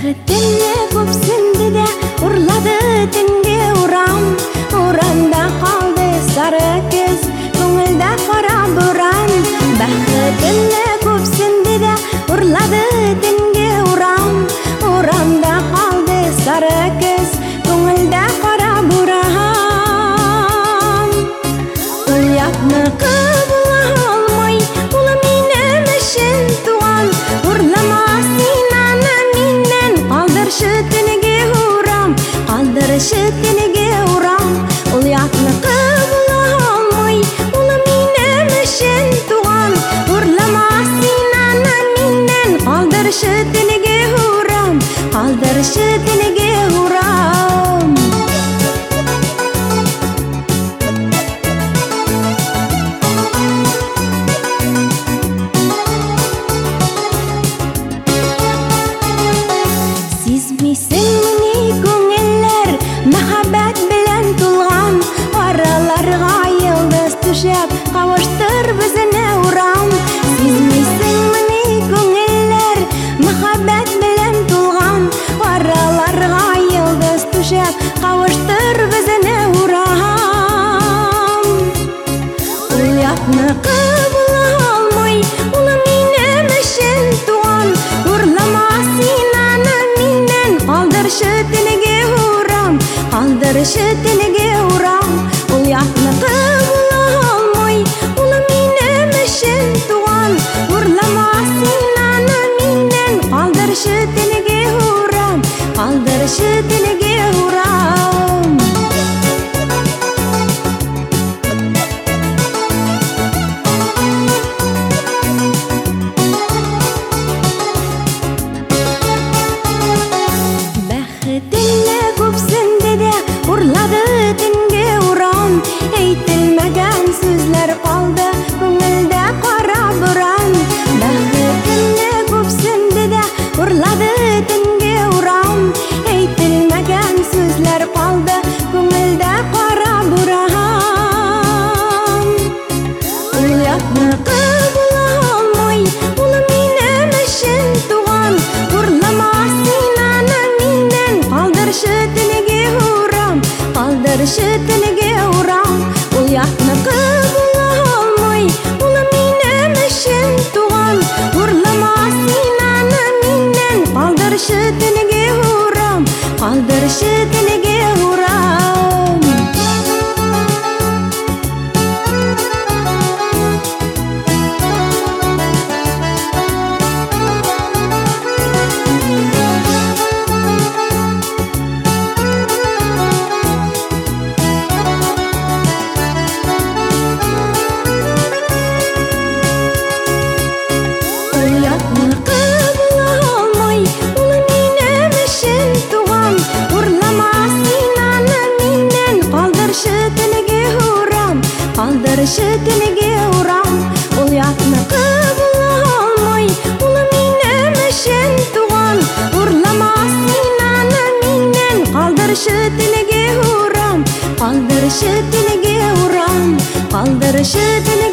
Бәхетіңе көпсінді де ұрлады түнге ұрам. Ұранда қалды сары күз, көңілді қара бұран. Бәхетіңе көпсінді де ұрлады түнге ұрам. Ұранда қалды сары күз, көңілді қара бұран. Ұятны қыбыла алмай, ұлы менің үшін туған. Ұрламасын ана менен, қалдыршы түніге ұрам. Қалдыршы түніге ұрам. Ұятны қыбыла алмай, ұлы менің үшін туған. Ұрламасын ана менен, қалдыршы түніге ұрам. Қалдыршы түніге ұрам. Сизмейсің міне көңіллер мәхәббәт белән тулган. Араларга йылдыз түшәп кавыштыр безне урам. Сизмейсің міне көңіллер мәхәббәт белән тулган. Араларга йылдыз түшәп кавыштыр безне урам. Уятны кабыла алмай, улы минем өчен туган. Урламасын аны миннән, калдыршы түніге урам. Калдыршы түніге урам. Уятны кабыла алмай, улы минем өчен туган. Урламасын аны миннән, калдыршы түніге урам. Калдыршы түніге урам. Бәхетіңе көпсінді де ұрлады түнге ұрам. Әйтілмәгән сүзләр қалды көңілдә қара бұран. Бәхетіңе көпсінді де ұрлады түнге ұрам. Әйтілмәгән сүзләр қалды көңілдә қара бұран. Уятны кабыла алмай, улы минем өчен туган. Урламасын аны миннән, калдыршы түніге урам. Калдыршы түніге урам. Уятны кабыла алмай, улы минем өчен туган. Урламасын аны миннән, калдыршы түніге урам. Калдыршы түніге урам. Уятны кабыла алмай, улы минем өчен туган. Урламасын аны миннән, калдыршы түніге урам. Калдыршы түніге урам. Уятны кабыла алмай, улы минем өчен туган. Урламасын аны миннән, калдыршы түніге урам. Калдыршы түніге урам. Калдыршы түніге